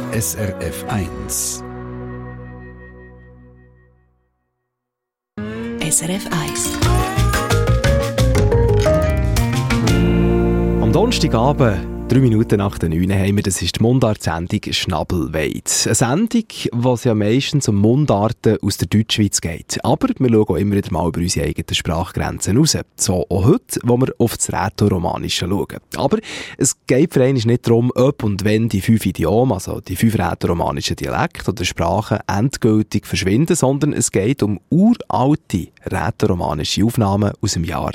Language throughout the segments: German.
SRF 1. SRF 1. Am Donnerstagabend, 3 Minuten nach der 9 haben wir, das ist die Mundart-Sendung «Schnabelweit». Eine Sendung, die ja meistens um Mundarten aus der Deutschschweiz geht. Aber wir schauen auch immer wieder mal über unsere eigenen Sprachgrenzen raus. So auch heute, wo wir auf das Rätoromanische schauen. Aber es geht für einen nicht darum, ob und wenn die 5 Idiome, also die 5 rätoromanischen Dialekte oder Sprachen, endgültig verschwinden, sondern es geht um uralte rätoromanische Aufnahmen aus dem Jahr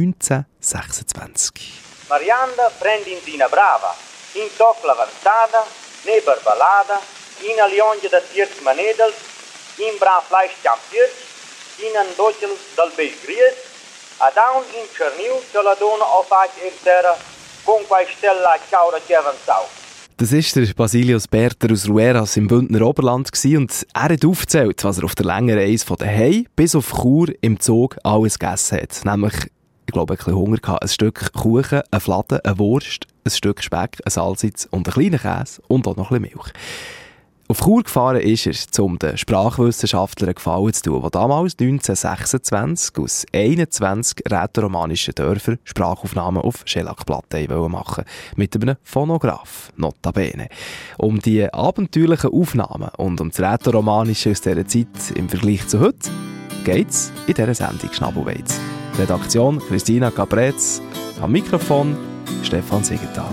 1926. Marianda prendinzina brava, in toc la versada, ne barbalada, in a lionge da tierc manedels, in bra fleisch champiers, in an docel dal bei gries, a down in cerniu che la dona o fac terra, con quai stella ciaura che avanzau. Das war der Basilius Berter aus Rueras im Bündner Oberland und er hat aufgezählt, was er auf der langen Reise von daheim bis auf Chur im Zug alles gegessen hat. Nämlich, ich glaube, ein bisschen Hunger gehabt. Ein Stück Kuchen, eine Fladen, eine Wurst, ein Stück Speck, ein Salzitz und einen kleinen Käse und auch noch ein bisschen Milch. Auf Chur gefahren ist er, um den Sprachwissenschaftlern Gefallen zu tun, die damals 1926 aus 21 rätoromanischen Dörfern Sprachaufnahmen auf Schellackplatten machen wollten. Mit einem Phonograph, notabene. Um die abenteuerlichen Aufnahmen und um das Rätoromanische aus dieser Zeit im Vergleich zu heute geht es in dieser Sendung «Schnabelweit». Redaktion Christina Capretz, am Mikrofon Stefan Siegenthaler.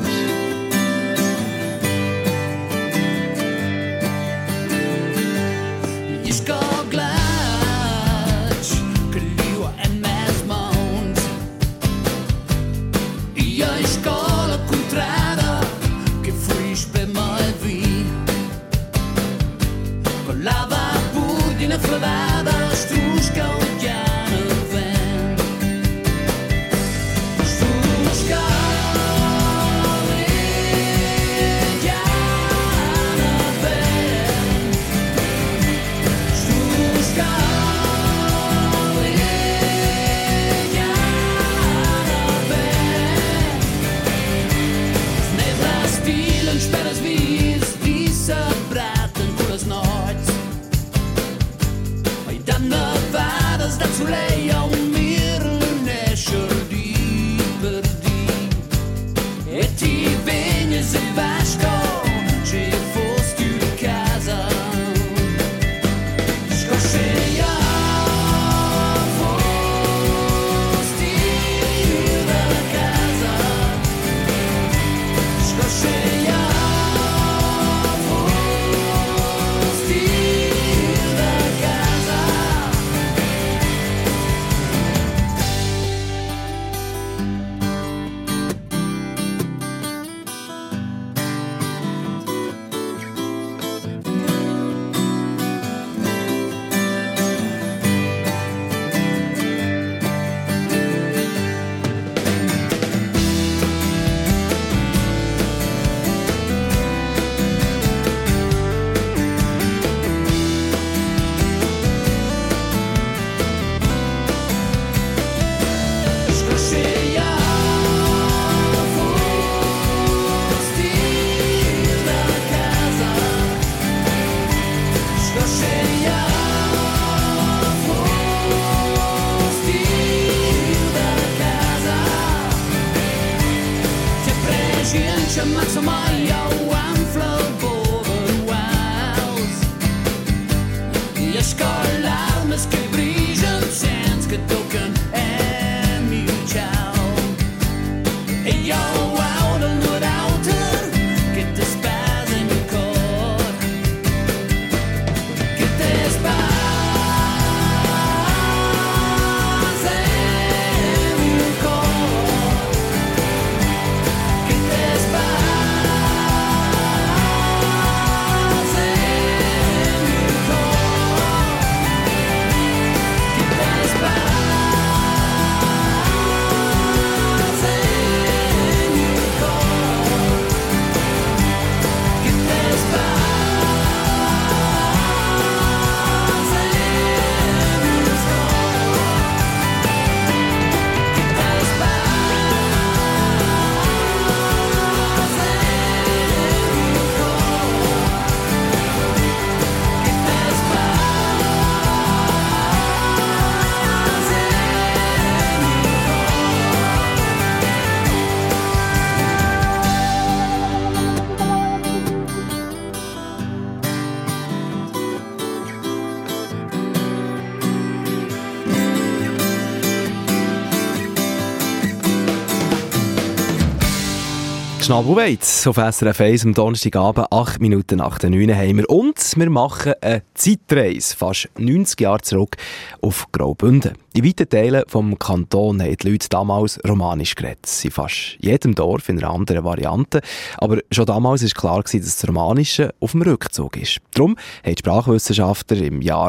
Schnabelweit auf SRF 1 am Donnerstagabend, 8 Minuten nach der 9 haben wir. Und wir machen eine Zeitreise, fast 90 Jahre zurück auf Graubünden. In weiten Teilen des Kantons haben die Leute damals Romanisch geredet. In fast jedem Dorf in einer anderen Variante. Aber schon damals war klar, dass das Romanische auf dem Rückzug ist. Darum haben die Sprachwissenschaftler im Jahr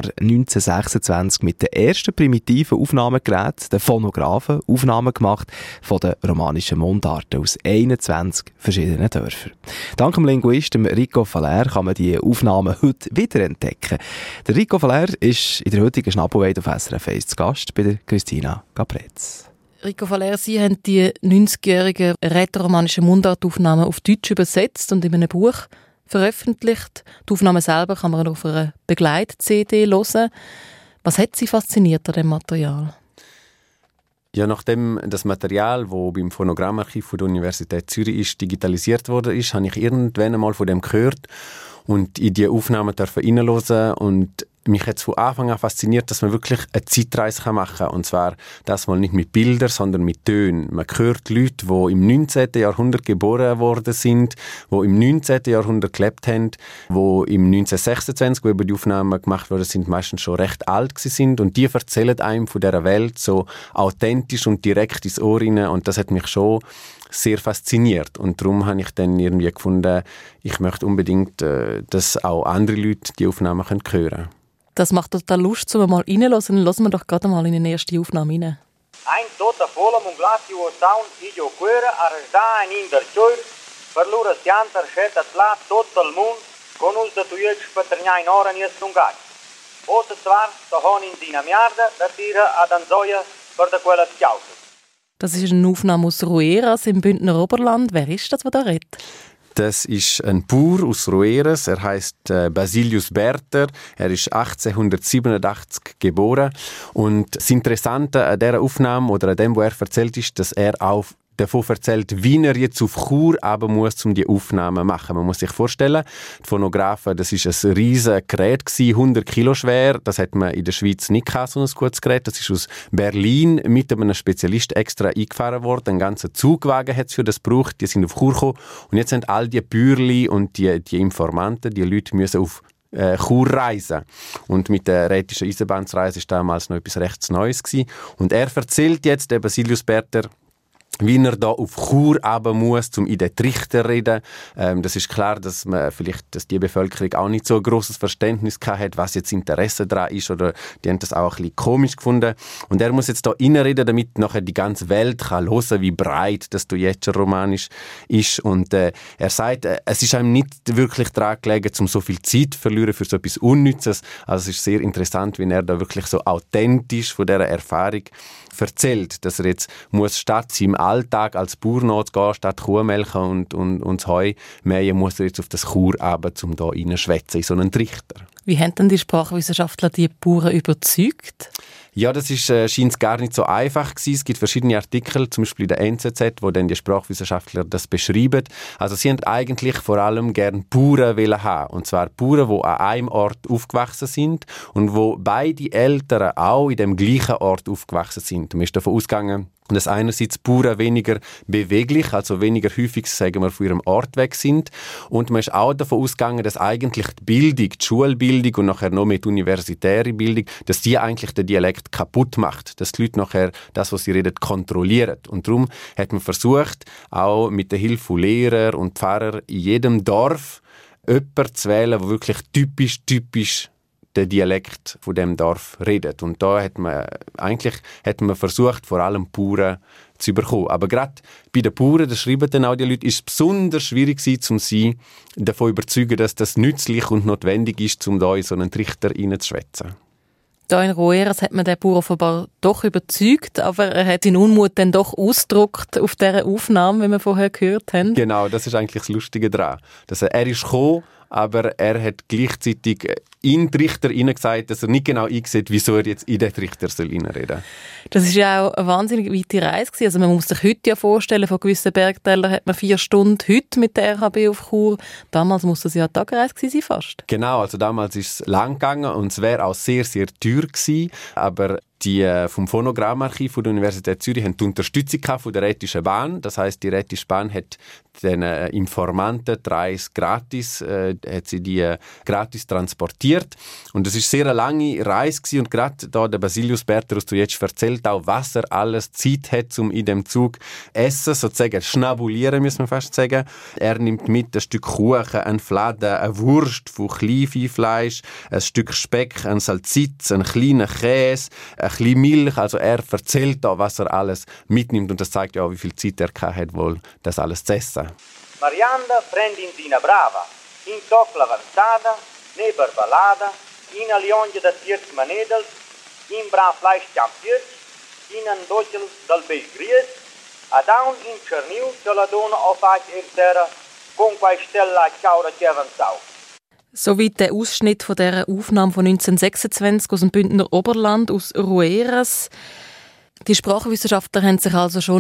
1926 mit den ersten primitiven Aufnahmegeräten, den Phonographen, Aufnahmen gemacht von den romanischen Mundarten aus 21 verschiedenen Dörfern. Dank dem Linguisten Rico Faller kann man diese Aufnahmen heute wiederentdecken. Der Rico Faller ist in der heutigen Schnabelweit auf SRF 1 zu Gast bei der Christina Capretz. Rico Faller, Sie haben die 90-jährigen rätoromanischen Mundartaufnahmen auf Deutsch übersetzt und in einem Buch veröffentlicht. Die Aufnahmen selber kann man auf einer Begleit-CD hören. Was hat Sie fasziniert an diesem Material? Ja, nachdem das Material, das beim Phonogrammarchiv der Universität Zürich ist, digitalisiert wurde, habe ich irgendwann einmal von dem gehört und in die Aufnahmen hineinhören. Und mich hat es von Anfang an fasziniert, dass man wirklich eine Zeitreise machen kann. Und zwar das mal nicht mit Bildern, sondern mit Tönen. Man hört Leute, die im 19. Jahrhundert geboren worden sind, die im 19. Jahrhundert gelebt haben, die im 1926, wo über die Aufnahmen gemacht worden sind, meistens schon recht alt sind. Und die erzählen einem von dieser Welt so authentisch und direkt ins Ohr rein. Und das hat mich schon sehr fasziniert. Und darum habe ich dann irgendwie gefunden, ich möchte unbedingt, dass auch andere Leute die Aufnahmen hören können. Das macht total Lust, um mal reinzuhören. Lassen wir doch gerade mal in die erste Aufnahme rein. Ein toda fola munglati o sound idio quera arda in der chur per lura sianta scelta tla tutto il mondo con us da tuiec paternia in ora nies lungai. Ota zwar da hon in dina miarda da tira ad anzoia per da quella chiausa. Das ist eine Aufnahme aus Rueras im Bündner Oberland. Wer ist das, der da redet? Das ist ein Bauer aus Rueras. Er heißt Basilius Berter. Er ist 1887 geboren. Und das Interessante an dieser Aufnahme oder an dem, was er erzählt, ist, dass er auch davon erzählt, wie er jetzt auf Chur runter muss, um die Aufnahmen zu machen. Man muss sich vorstellen, die Phonographen, das war ein riesiges Gerät, 100 Kilo schwer. Das hat man in der Schweiz nicht gehabt, so ein gutes Gerät. Das ist aus Berlin mit einem Spezialist extra eingefahren worden. Einen ganzen Zugwagen hat es für das gebraucht. Die sind auf Chur gekommen. Und jetzt sind all die Bürli und die Informanten, die Leute müssen auf Chur reisen. Und mit der rätischen Eisenbahnsreise war damals noch etwas recht Neues gewesen. Und er erzählt jetzt, der Basilius Berter, wie er da auf Chur runter muss, um in den Trichter zu reden. Das ist klar, dass die Bevölkerung auch nicht so ein grosses Verständnis hat, was jetzt Interesse daran ist, oder die haben das auch ein bisschen komisch gefunden. Und er muss jetzt da reinreden, damit nachher die ganze Welt kann hören, wie breit das jetzt romanisch ist. Und er sagt, es ist einem nicht wirklich daran gelegen, um so viel Zeit zu verlieren für so etwas Unnützes. Also es ist sehr interessant, wie er da wirklich so authentisch von dieser Erfahrung erzählt, dass er jetzt muss statt seinem Alltag als Bauer nachzugehen, statt Kuh melken und das Heu mähen, muss er jetzt auf das Chur runter, um da reinzuschwätzen in so einen Trichter. Wie haben denn die Sprachwissenschaftler die Bauern überzeugt? Ja, das scheint gar nicht so einfach gewesen. Es gibt verschiedene Artikel, zum Beispiel in der NZZ, wo dann die Sprachwissenschaftler das beschreiben. Also sie haben eigentlich vor allem gerne Bauern haben. Und zwar Bauern, die an einem Ort aufgewachsen sind und wo beide Eltern auch in dem gleichen Ort aufgewachsen sind. Man ist davon ausgegangen, dass einerseits Bauern weniger beweglich, also weniger häufig, sagen wir, von ihrem Ort weg sind. Und man ist auch davon ausgegangen, dass eigentlich die Bildung, die Schulbildung und nachher noch mit universitäre Bildung, dass die eigentlich den Dialekt kaputt macht. Dass die Leute nachher das, was sie reden, kontrollieren. Und darum hat man versucht, auch mit der Hilfe von Lehrern und Pfarrern in jedem Dorf jemanden zu wählen, der wirklich typisch den Dialekt von dem Dorf redet. Und da hat man versucht, vor allem Bauern zu bekommen. Aber gerade bei den Bauern, das schreiben dann auch die Leute, ist es besonders schwierig gewesen, um sie davon zu überzeugen, dass das nützlich und notwendig ist, um da in so einen Trichter reinzuschwätzen. Da in Rueras hat man den Bauer offenbar doch überzeugt, aber er hat seinen Unmut dann doch ausgedrückt auf dieser Aufnahme, wie wir vorher gehört haben. Genau, das ist eigentlich das Lustige daran. Dass er ist gekommen, aber er hat gleichzeitig in den Trichter gesagt, dass er nicht genau einsieht, wieso er jetzt in den Trichter reinreden soll. Das war ja auch eine wahnsinnig weite Reise gewesen. Also man muss sich heute ja vorstellen, von gewissen Bergtälern hat man 4 Stunden heute mit der RHB auf Chur. Damals muss das ja eine Tagereise gewesen sein fast. Genau, also damals ist es lang gegangen und es wäre auch sehr, sehr teuer gewesen. Aber Die vom Phonogrammarchiv der Universität Zürich haben die Unterstützung von der Rhätischen Bahn. Das heisst, die Rhätische Bahn hat den Informanten die Reise gratis, hat sie die gratis transportiert. Und es war sehr eine lange Reise gewesen. Und gerade da der Basilius Berter, was du jetzt erzählt, auch was er alles Zeit hat, um in dem Zug essen, sozusagen schnabulieren, muss man fast sagen. Er nimmt mit ein Stück Kuchen, ein Fladen, eine Wurst von Kleinviehfleisch, ein Stück Speck, ein Salzitz, einen kleinen Käse, ein bisschen Milch. Also er erzählt da, was er alles mitnimmt. Und das zeigt ja auch, wie viel Zeit er hatte, wohl das alles zu essen. Marianda prendinzina brava, in tocla avanzada, ne barbalada, in alionge da tiert manedels, in bra fleisch champiers, in an docel dal bei gries, a down in cerniu te la dona auf ach terra, con quai stella chaura che avanzau. Soweit der Ausschnitt von dieser Aufnahme von 1926 aus dem Bündner Oberland, aus Rueras. Die Sprachwissenschaftler haben sich also schon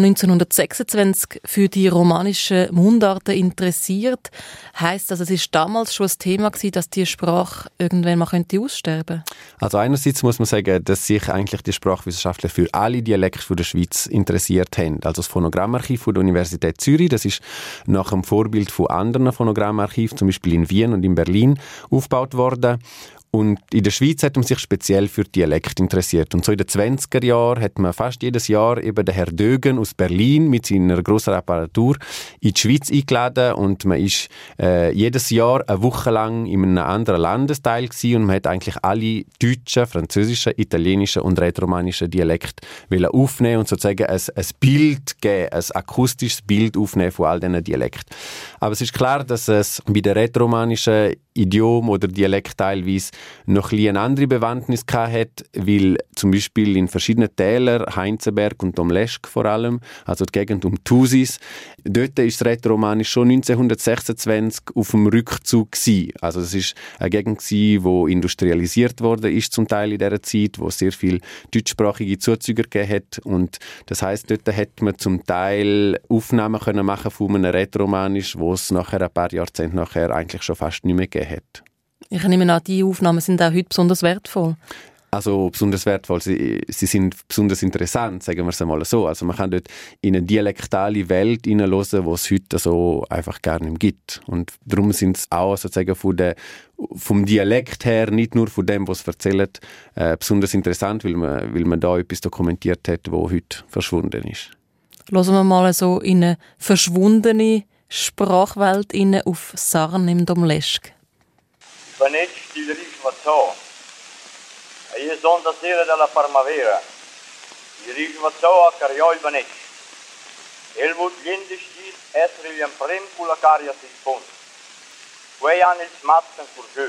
1926 für die romanischen Mundarten interessiert. Heisst also, es war damals schon ein Thema gewesen, dass die Sprache irgendwann mal aussterben könnte? Also einerseits muss man sagen, dass sich eigentlich die Sprachwissenschaftler für alle Dialekte der Schweiz interessiert haben. Also das Phonogrammarchiv der Universität Zürich, das ist nach dem Vorbild von anderen Phonogrammarchiven, zum Beispiel in Wien und in Berlin, aufgebaut worden. Und in der Schweiz hat man sich speziell für Dialekt interessiert. Und so in den 20er Jahren hat man fast jedes Jahr eben den Herr Dögen aus Berlin mit seiner grossen Apparatur in die Schweiz eingeladen. Und man ist jedes Jahr eine Woche lang in einem anderen Landesteil gewesen. Und man hat eigentlich alle deutschen, französischen, italienischen und rätoromanischen Dialekte aufnehmen und sozusagen ein Bild geben, ein akustisches Bild aufnehmen von all diesen Dialekten. Aber es ist klar, dass es bei den rätoromanischen Idiom oder Dialekt teilweise noch eine andere Bewandtnis hat, weil zum Beispiel in verschiedenen Tälern, Heinzenberg und Domleschg vor allem, also die Gegend um Thusis, dort ist das Rätoromanisch schon 1926 auf dem Rückzug gewesen. Also es ist eine Gegend gewesen, die industrialisiert worden ist zum Teil in dieser Zeit, wo es sehr viele deutschsprachige Zuzüger gegeben hat. Und das heisst, dort hätte man zum Teil Aufnahmen können machen von einem Rätoromanisch, wo es nachher ein paar Jahrzehnte nachher eigentlich schon fast nicht mehr gegeben hat. Ich nehme an, diese Aufnahmen sind auch heute besonders wertvoll. Also besonders wertvoll, sie sind besonders interessant, sagen wir es einmal so. Also man kann dort in eine dialektale Welt hineinhören, die es heute so einfach gar nicht mehr gibt. Und darum sind es auch sozusagen vom Dialekt her, nicht nur von dem, was es erzählt, besonders interessant, weil man da etwas dokumentiert hat, was heute verschwunden ist. Hören wir mal so in eine verschwundene Sprachwelt auf Sarn im Domleschg. Vanecci di Risvazzò, e io sono da sera della Primavera, di Risvazzò a Cariò il Vanecci. Helmut Linde stiet essere gli imprem con la caria si spont. Quei hanno il smatzen curgö.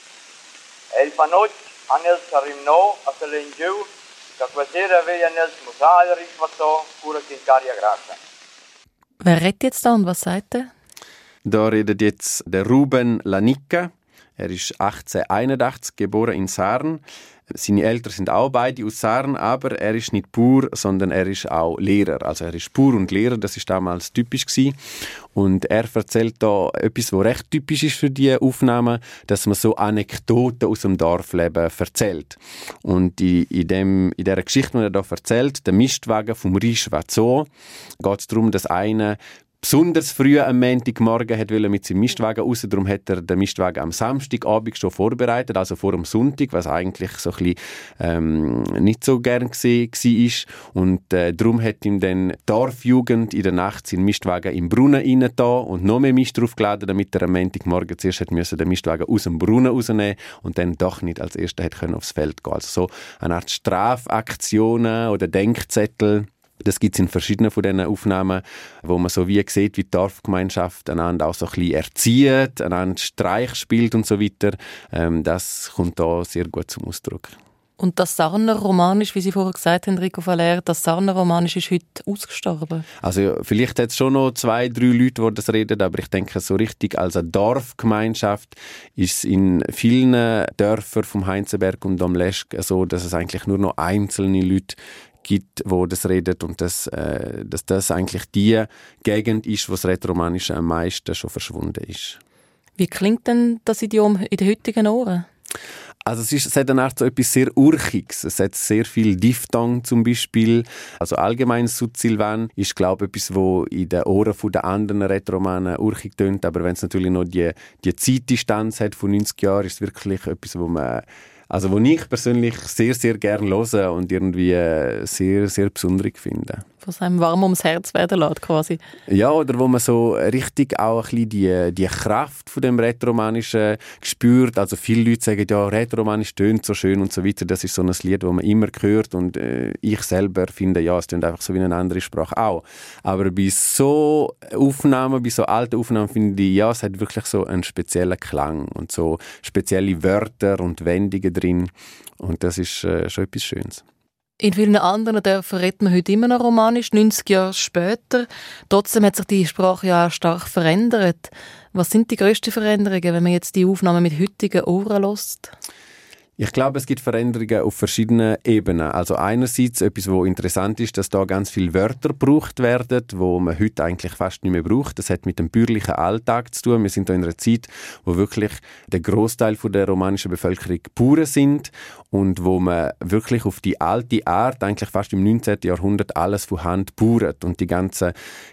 E il panocci hanno il sarimno a se l'engiù, che quasera veia nel smusale Risvazzò pure in caria grassa. Wer redet jetzt da und was sagt er? Da redet jetzt der Ruben Lanicca. Er ist 1881 geboren in Sarn. Seine Eltern sind auch beide aus Sarn, aber er ist nicht Bauer, sondern er ist auch Lehrer. Also er ist Bauer und Lehrer, das ist damals typisch gewesen. Und er erzählt da etwas, was recht typisch ist für diese Aufnahmen, dass man so Anekdoten aus dem Dorfleben erzählt. Und in dieser Geschichte, die er da erzählt, der Mistwagen vom Risvazzò, geht es darum, dass einer besonders früh am Montagmorgen mit seinem Mistwagen raus. Darum hat er den Mistwagen am Samstagabend schon vorbereitet, also vor dem Sonntag, was eigentlich so ein bisschen, nicht so gern war. Und darum hat ihm dann die Dorfjugend in der Nacht seinen Mistwagen im Brunnen reingetan und noch mehr Mist draufgeladen, damit er am Montagmorgen zuerst den Mistwagen aus dem Brunnen rausnehmen und dann doch nicht als Erster aufs Feld gehen. Also so eine Art Strafaktionen oder Denkzettel. Das gibt es in verschiedenen von diesen Aufnahmen, wo man so wie sieht, wie die Dorfgemeinschaft einander auch so ein bisschen erzieht, einander Streich spielt und so weiter. Das kommt da sehr gut zum Ausdruck. Und das Sarner Romanisch, wie Sie vorher gesagt haben, Enrico Valer, das Sarner Romanisch ist heute ausgestorben. Also vielleicht hat es schon noch 2-3 Leute, die das reden, aber ich denke, so richtig als eine Dorfgemeinschaft ist es in vielen Dörfern vom Heinzenberg und Domleschg so, dass es eigentlich nur noch einzelne Leute gibt, wo das redet und dass das eigentlich die Gegend ist, wo das Rätoromanische am meisten schon verschwunden ist. Wie klingt denn das Idiom in den heutigen Ohren? Also es hat eine Art so etwas sehr Urchiges. Es hat sehr viel Diphthong zum Beispiel. Also allgemein Sud-Silvan ist, glaube ich, etwas, wo in den Ohren der anderen Rätoromanen urchig tönt. Aber wenn es natürlich noch die Zeitdistanz hat von 90 Jahren, ist es wirklich etwas, wo ich persönlich sehr, sehr gerne höre und irgendwie sehr, sehr besonders finde. Was einem warm ums Herz werden lässt, quasi. Ja, oder wo man so richtig auch ein bisschen die Kraft von dem Rätoromanischen spürt. Also viele Leute sagen, ja, Rätoromanisch tönt so schön und so weiter. Das ist so ein Lied, das man immer hört und ich selber finde, ja, es tönt einfach so wie eine andere Sprache auch. Aber bei so Aufnahmen, bei so alten Aufnahmen finde ich, ja, es hat wirklich so einen speziellen Klang und so spezielle Wörter und Wendungen drin. Und das ist schon etwas Schönes. In vielen anderen Dörfern redet man heute immer noch Romanisch, 90 Jahre später. Trotzdem hat sich die Sprache ja auch stark verändert. Was sind die grössten Veränderungen, wenn man jetzt die Aufnahmen mit heutigen Ohren hört? Ich glaube, es gibt Veränderungen auf verschiedenen Ebenen. Also einerseits etwas, was interessant ist, dass da ganz viele Wörter gebraucht werden, wo man heute eigentlich fast nicht mehr braucht. Das hat mit dem bürgerlichen Alltag zu tun. Wir sind da in einer Zeit, wo wirklich der Großteil der romanischen Bevölkerung Bauern sind und wo man wirklich auf die alte Art, eigentlich fast im 19. Jahrhundert, alles von Hand bauert. Und die ganzen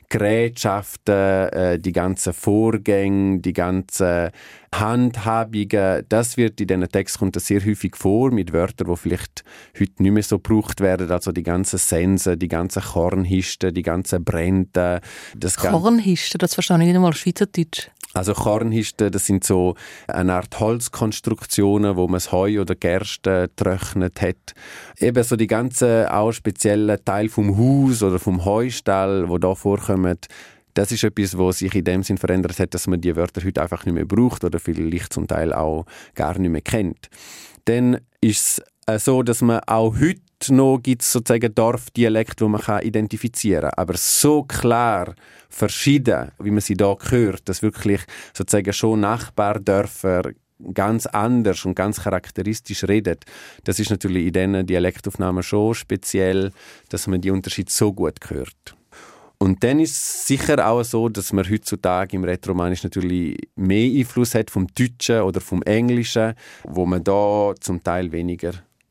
Gerätschaften, die ganzen Vorgänge, die ganzen Handhabungen, das wird in diesen Texten kommt das sehr häufig vor, mit Wörtern, die vielleicht heute nicht mehr so gebraucht werden. Also die ganzen Sensen, die ganzen Kornhisten, die ganzen Brände. Kornhisten, das verstehe ich nicht einmal Schweizerdeutsch. Also Kornhisten, das sind so eine Art Holzkonstruktionen, wo man das Heu oder Gerste getrocknet hat. Eben so die ganzen auch speziellen Teile vom Haus oder vom Heustall, die da vorkommen. Das ist etwas, was sich in dem Sinn verändert hat, dass man die Wörter heute einfach nicht mehr braucht oder vielleicht zum Teil auch gar nicht mehr kennt. Dann ist es so, dass man auch heute noch gibt sozusagen Dorfdialekt, wo man identifizieren kann. Aber so klar verschieden, wie man sie da hört, dass wirklich sozusagen schon Nachbardörfer ganz anders und ganz charakteristisch redet, das ist natürlich in diesen Dialektaufnahmen schon speziell, dass man die Unterschiede so gut hört. Und dann ist es sicher auch so, dass man heutzutage im Rätoromanisch natürlich mehr Einfluss hat vom Deutschen oder vom Englischen, wo man da zum Teil weniger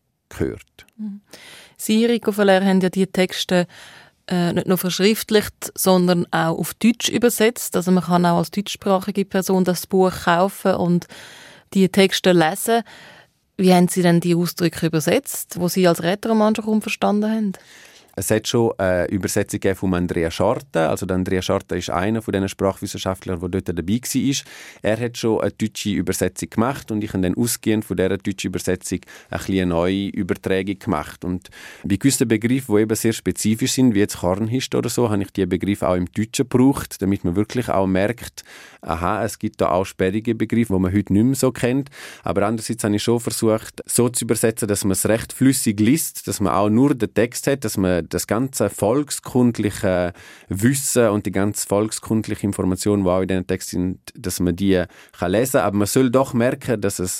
hört. Sie, Rico Feller, haben ja die Texte nicht nur verschriftlicht, sondern auch auf Deutsch übersetzt. Also man kann auch als deutschsprachige Person das Buch kaufen und die Texte lesen. Wie haben Sie denn die Ausdrücke übersetzt, die Sie als Rätoroman schon verstanden haben? Es hat schon eine Übersetzung von Andrea Schorta. Also Andrea Schorta ist einer von diesen Sprachwissenschaftlern, der dort dabei war. Er hat schon eine deutsche Übersetzung gemacht und ich habe dann ausgehend von dieser deutschen Übersetzung eine neue Übertragung gemacht. Und bei gewissen Begriffen, die eben sehr spezifisch sind, wie jetzt Kornhist oder so, habe ich diese Begriffe auch im Deutschen gebraucht, damit man wirklich auch merkt, aha, es gibt da auch sperrige Begriffe, die man heute nicht mehr so kennt. Aber andererseits habe ich schon versucht, so zu übersetzen, dass man es recht flüssig liest, dass man auch nur den Text hat, dass man das ganze volkskundliche Wissen und die ganze volkskundliche Information, die auch in diesen Text sind, dass man die kann lesen kann. Aber man soll doch merken, dass es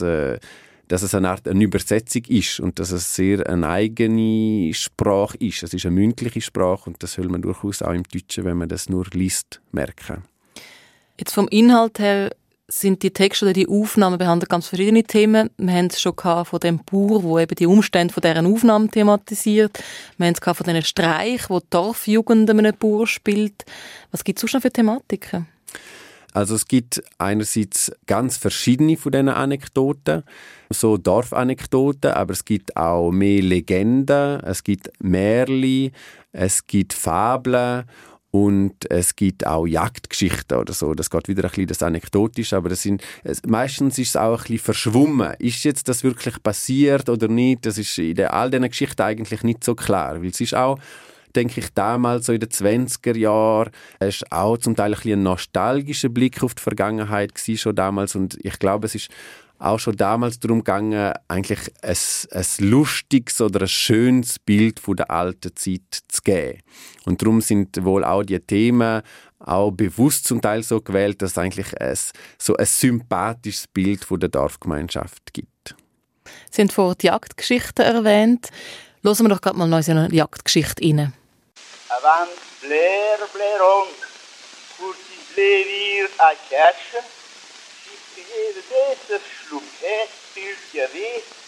eine Art eine Übersetzung ist und dass es sehr eine eigene Sprache ist. Es ist eine mündliche Sprache und das soll man durchaus auch im Deutschen, wenn man das nur liest, merken. Jetzt vom Inhalt her sind die Texte oder die Aufnahmen behandeln ganz verschiedene Themen. Wir haben es schon von dem Bauer, der eben die Umstände von deren Aufnahmen thematisiert. Wir haben es von diesen Streich, wo die Dorfjugend einem Bauer spielt. Was gibt es sonst noch für Thematiken? Also es gibt einerseits ganz verschiedene von diesen Anekdoten, so Dorfanekdoten, aber es gibt auch mehr Legenden, es gibt Märchen, es gibt Fabeln. Und es gibt auch Jagdgeschichten oder so. Das geht wieder ein bisschen das Anekdotische, aber meistens ist es auch ein bisschen verschwommen. Ist jetzt das wirklich passiert oder nicht? Das ist in all diesen Geschichten eigentlich nicht so klar. Weil es ist auch, denke ich, damals so in den 20er Jahren, es ist auch zum Teil ein nostalgischer Blick auf die Vergangenheit gewesen, schon damals. Und ich glaube, es ist auch schon damals darum gegangen, eigentlich ein lustiges oder ein schönes Bild von der alten Zeit zu geben. Und darum sind wohl auch die Themen auch bewusst zum Teil so gewählt, dass es eigentlich so ein sympathisches Bild von der Dorfgemeinschaft gibt. Sie haben vorhin die Jagdgeschichten erwähnt. Hören wir doch gerade mal noch eine Jagdgeschichte rein. Avant Blair Blairon, curtis levir a cache, si prier de ce schluquet, il y avait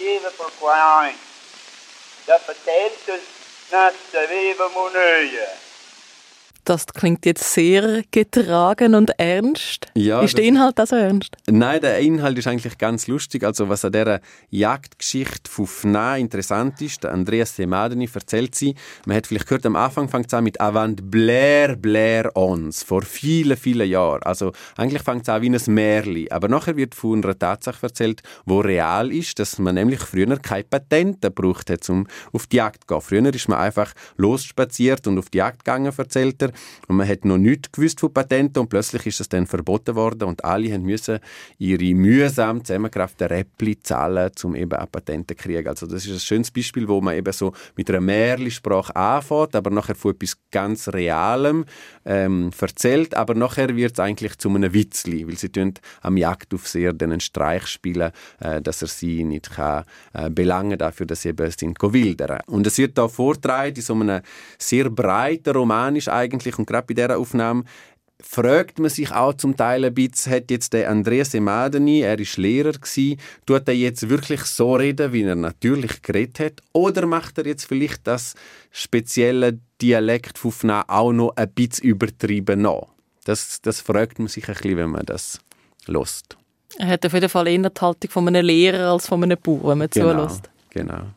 piaceva per qua da patentes non sapevamo noi. Das klingt jetzt sehr getragen und ernst. Ja, ist der Inhalt also ernst? Nein, der Inhalt ist eigentlich ganz lustig. Also was an dieser Jagdgeschichte von Fna interessant ist, der Andreas Semadeni erzählt sie, man hat vielleicht gehört, am Anfang fängt es an mit «Avant Blair, Blair ons», vor vielen, vielen Jahren. Also eigentlich fängt es an wie ein Märchen. Aber nachher wird von einer Tatsache erzählt, die real ist, dass man nämlich früher keine Patente gebraucht hat, um auf die Jagd zu gehen. Früher ist man einfach losspaziert und auf die Jagd gegangen, erzählt er. Und man hat noch nichts gewusst von Patenten und plötzlich ist das dann verboten worden und alle mussten ihre mühsam zusammengerafften Räppli zahlen, um eben ein Patent zu kriegen. Also das ist ein schönes Beispiel, wo man eben so mit einer Märchensprache anfängt, aber nachher von etwas ganz Realem erzählt, aber nachher wird es eigentlich zu einem Witzli, weil sie am Jagdaufseher einen Streich spielen, dass er sie nicht kann, belangen dafür, dass sie eben sind wildern. Und es wird da vorgetragen in so einem sehr breiten Romanisch eigentlich. Und gerade bei dieser Aufnahme fragt man sich auch zum Teil ein bisschen, hat jetzt der Andreas Semadeni, er war Lehrer, tut er jetzt wirklich so reden, wie er natürlich geredet hat? Oder macht er jetzt vielleicht das spezielle Dialekt von Fna auch noch ein bisschen übertrieben nach? Das fragt man sich ein bisschen, wenn man das hört. Er hat auf jeden Fall eher die Haltung von einem Lehrer als von einem Bauer, wenn man zuhört. Genau.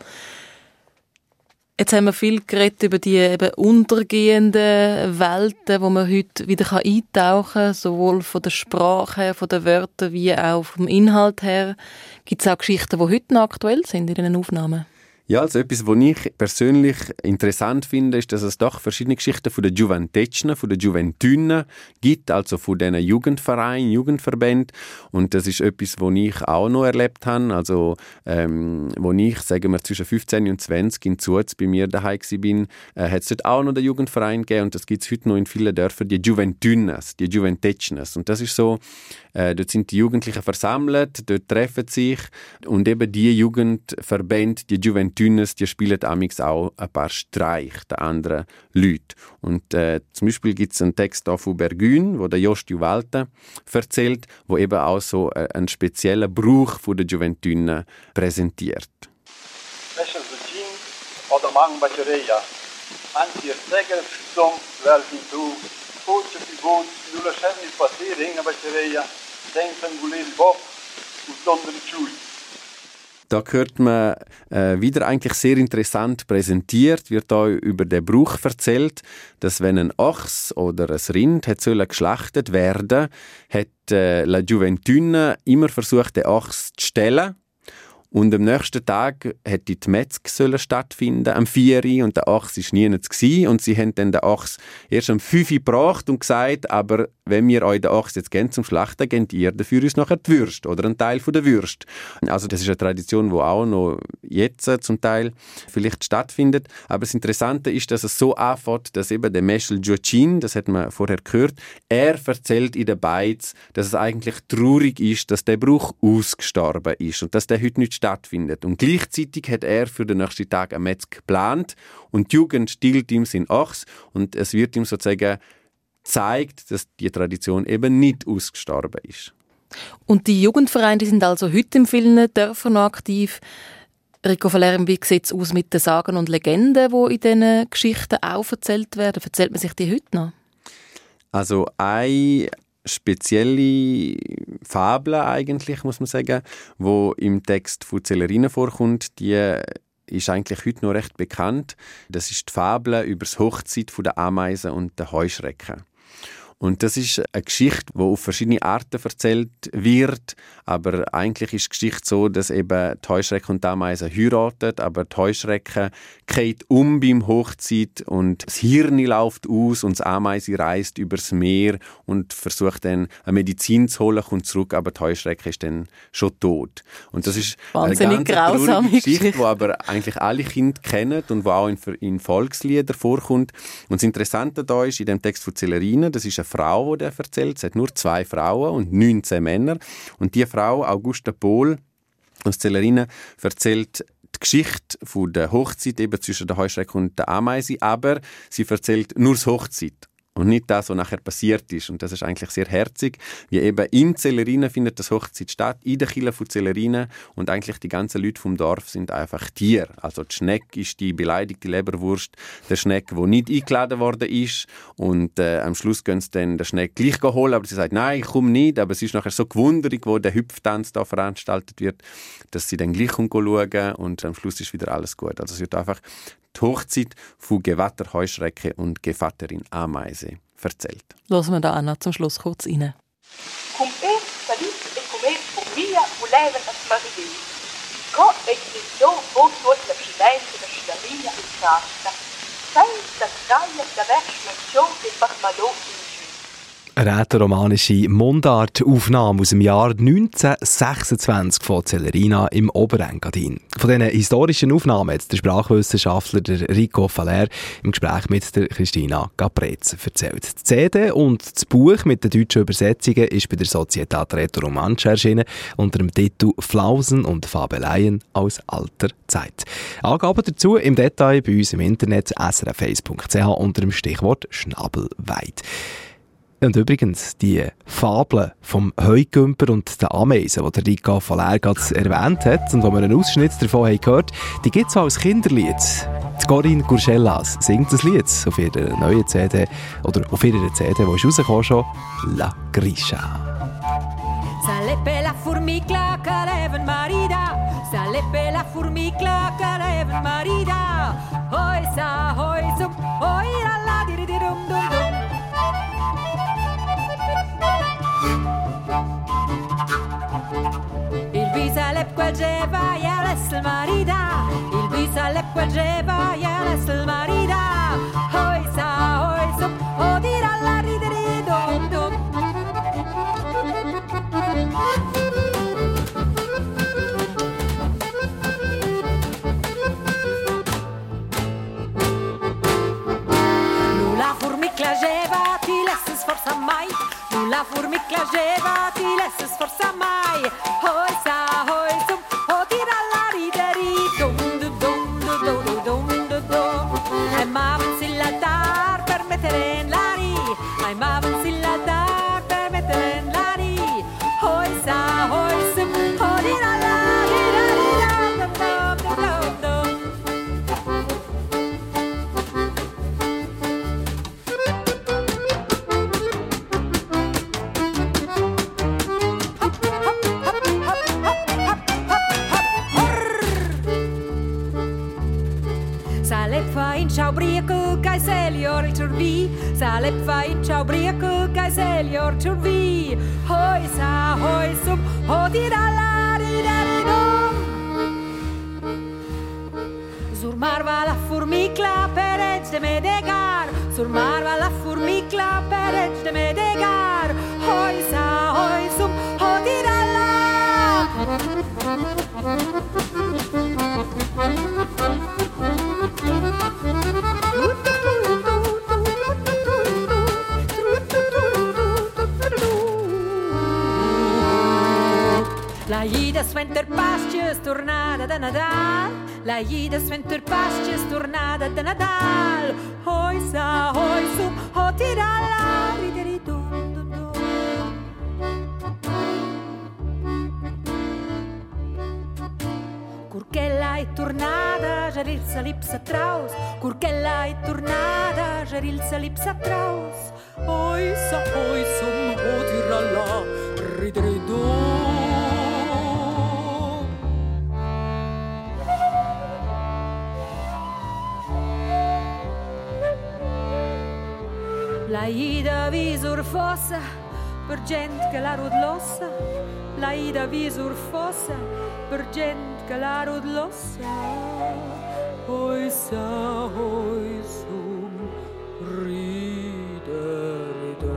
Jetzt haben wir viel geredet über die eben untergehenden Welten, wo man heute wieder eintauchen kann, sowohl von der Sprache her, von den Wörtern, wie auch vom Inhalt her. Gibt es auch Geschichten, die heute noch aktuell sind in diesen Aufnahmen? Ja, also etwas, was ich persönlich interessant finde, ist, dass es doch verschiedene Geschichten von den Juventecnen, von den Juventünen gibt, also von diesen Jugendvereinen, Jugendverbänden. Und das ist etwas, was ich auch noch erlebt habe. Also, wo ich, sagen wir, zwischen 15 und 20 in Zuz bei mir daheim war, hat es dort auch noch den Jugendverein gegeben. Und das gibt es heute noch in vielen Dörfern, die Juventünes, die Juventecnes. Und das ist so, dort sind die Jugendlichen versammelt, dort treffen sich und eben die Jugendverbände, die Juventünes, die spielen amigs auch ein paar Streiche der anderen Leute. Und zum Beispiel gibt es einen Text von Bergün, wo der Jost Juvalta erzählt, wo eben auch so einen speziellen Brauch der Juventünen präsentiert. Special Virgin oder Mang Bachereia. Anzi, Segel, Stum, Weltin, Du, Coach, Pivot, Lula Schenni, Passier, Hinga Bachereia, Denken, Gulil, Bob und Donder Schul. Da hört man wieder eigentlich sehr interessant präsentiert, wird da über den Brauch erzählt, dass wenn ein Ochs oder ein Rind geschlachtet werden, hat La Juventune immer versucht, den Ochs zu stellen. Und am nächsten Tag hätte die Metzg stattfinden, am 4 Uhr, und der Ochs war nie gewesen. Und sie haben dann den Ochs erst am 5 Uhr gebracht und gesagt, aber wenn wir euch den Ochs jetzt gehen zum Schlachten, gebt ihr dafür uns nachher die Würste oder einen Teil von der Würste. Also das ist eine Tradition, die auch noch jetzt zum Teil vielleicht stattfindet. Aber das Interessante ist, dass es so anfängt, dass eben der Meschel Giocin, das hat man vorher gehört, er erzählt in den Beiz, dass es eigentlich traurig ist, dass der Brauch ausgestorben ist und dass der heute nicht stattfindet. Und gleichzeitig hat er für den nächsten Tag ein Metz geplant und die Jugend stiehlt ihm seinen Ochs und es wird ihm sozusagen gezeigt, dass die Tradition eben nicht ausgestorben ist. Und die Jugendvereine, die sind also heute in vielen Dörfern noch aktiv. Rico Valerien, wie sieht es aus mit den Sagen und Legenden, die in diesen Geschichten auch erzählt werden? Erzählt man sich die heute noch? Also eine spezielle Fabel eigentlich, muss man sagen, wo im Text von Celerina vorkommt, die ist eigentlich heute noch recht bekannt. Das ist die Fabel über die Hochzeit der Ameisen und der Heuschrecken. Und das ist eine Geschichte, die auf verschiedene Arten erzählt wird. Aber eigentlich ist die Geschichte so, dass eben die Heuschrecke und die Ameise heiraten, aber die Heuschrecke geht beim Hochzeit und das Hirn läuft aus und die Ameise reist übers Meer und versucht dann eine Medizin zu holen, kommt zurück, aber die Heuschrecke ist dann schon tot. Und das ist wahnsinnig eine ganz grausame Geschichte, die aber eigentlich alle Kinder kennen und die auch in Volksliedern vorkommt. Und das Interessante da ist, in dem Text von Celerina, das ist eine Frau, die das erzählt. Es hat nur 2 Frauen und 19 Männer. Und die Frau, Augusta Pohl aus Celerina, erzählt die Geschichte von der Hochzeit eben zwischen der Heuschrecke und der Ameise, aber sie erzählt nur die Hochzeit. und nicht das, was nachher passiert ist. Und das ist eigentlich sehr herzig, wie eben in Zellerina findet das Hochzeit statt, in der Kirche von Zellerina, und eigentlich die ganzen Leute vom Dorf sind einfach Tiere. Also die Schnecke ist die beleidigte Leberwurst, der Schnecke, der nicht eingeladen worden ist, und am Schluss gehen sie dann den Schnecke gleich holen, aber sie sagt, nein, ich komme nicht, aber es ist nachher so gewundert, wo der Hüpftanz da veranstaltet wird, dass sie dann gleich schauen, und am Schluss ist wieder alles gut. Also es wird einfach die Hochzeit von Gevatter Heuschrecke und Gevatterin Ameise erzählt. Hören wir da auch noch zum Schluss kurz rein. Cum er salit e cum er fumia volevan as maridei. Co existò vos tuot la scimenza da Stamina e Carta, senza traia da verso ciò che Bachmalò in Eine rätoromanische Mundartaufnahme aus dem Jahr 1926 von Zellerina im Oberengadin. Von diesen historischen Aufnahmen hat der Sprachwissenschaftler der Rico Faller im Gespräch mit der Christina Caprez erzählt. Die CD und das Buch mit den deutschen Übersetzungen ist bei der Società Rätoromancia erschienen unter dem Titel «Flausen und Fabeleien aus alter Zeit». Angaben dazu im Detail bei uns im Internet srf1.ch unter dem Stichwort «Schnabelweit». Und übrigens, die Fabel vom Heugümper und der Ameisen, die der Rico Faller gerade erwähnt hat und wo wir einen Ausschnitt davon haben gehört, die gibt es auch als Kinderlied. Die Corinne Gurgellas singt das Lied auf ihrer neuen CD, oder auf ihrer CD, die ist rausgekommen schon, «La Grisha». Sarebbe la formica che leven marida, sarebbe la formica che leven marida, hoi sa, hoi sup, hoi la la di dum dum dum. Il bisalep quel geva, ja l'essel marida, il bisalep quel geva, ja l'essel marida, hoi sa, hoi sup, ho dirà la ridere dum dum. La formica geva, ti laisse sforza mai. La formica geva, ti laisse sforza mai. Hoi sa, hoi sum, ho tira la rideri. Dum dum dum dum dum dum dum dum. Ai maven silla dar per mettere in lari. Ai maven silla dar per mettere in lari. Hoi sa, hoi sum, ho tira la rideri. Dum dum dum dum dum. Ciaubriaco, kai selior il turvi, salep fai ciaubriaco, kai selior turvi. Hoi sa, hoi sup, ho tira la ridere Sur marva la formica per edge de medegar, sur marva la formica per edge de medegar. Hoi sa, hoi sup, ho tira la. La ida sventer pastjes tornada de Nadal. La ida sventer pastjes tornada de Nadal. Hoi sa, hoi sum, ho tira la rideri dum dum dum. Curchella è tornata, geril sa lipsa traus. Curchella è tornata, geril sa lipsa traus. Hoi sa, hoi sum, ho tira la rideri dum. La ida visur fossa per gente che la rodlossa. La ida visur fossa per gente che la rodlossa. Hoi sa, hoi sum, ridere do.